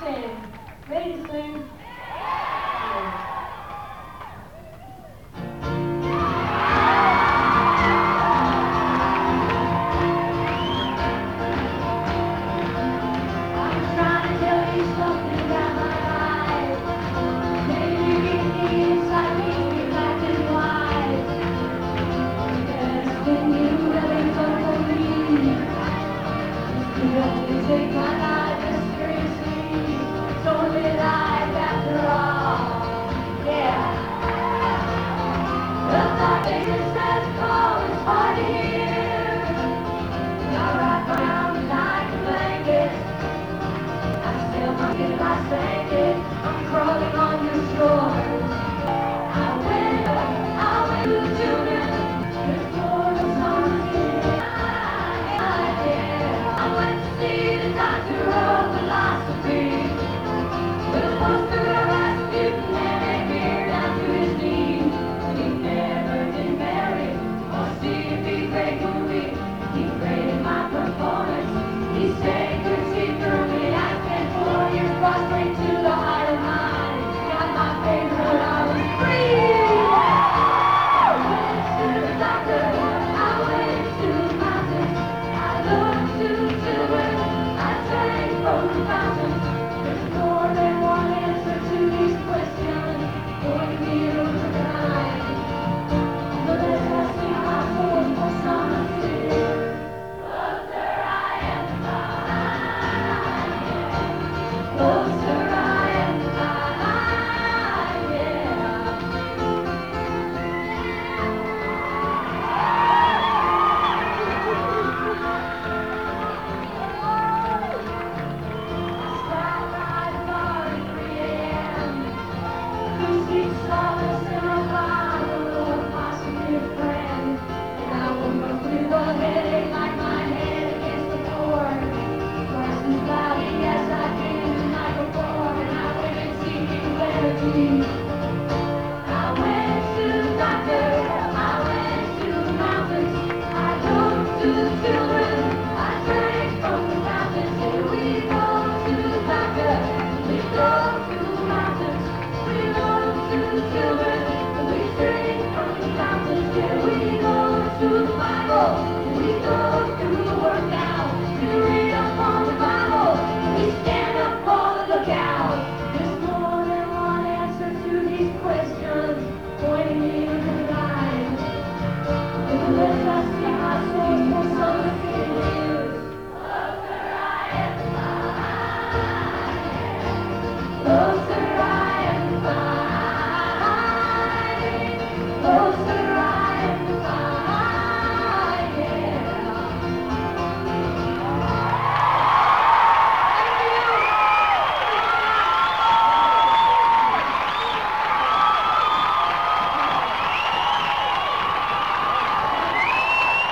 band. Ready to sing? Take my life as seriously, it's only life after all, yeah. The thought is as cold as hard to hear. I wrap around like a blanket, I still forget I sank it, I'm crawling on your shores. I went to the children, there's more of something. I went to see the doctor of philosophy, with a poster of Rasputin and a beard down to his knees. He'd never been married or seen a big great movie. He graded my performance. He said he could see through me. I spent 4 years prostrate to the heart of mine. Got my favorite, I was free. I went to the doctor. I went to the mountains. I looked to the children. I drank from the fountain. There's more than one answer to these questions. Going to be overnight. The less I see my soul, for some fear. Closer I am to mine. Closer I am to mine, yeah. I went to the doctor, I went to the mountains, I looked to the children, I drank from the fountains. Here we go to the doctor, we go to the mountains, we go to the children, we drink from the fountains. Here we go to the Bible, we go through the workout, we read up on the Bible, we stand up for the lookout. There's more than one answer to these questions, pointing me to the line. And the less I see my soul, the more something is. Closer I am to mine. Closer I am to mine. Closer I am to mine, yeah.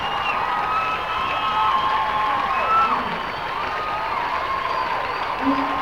Thank you.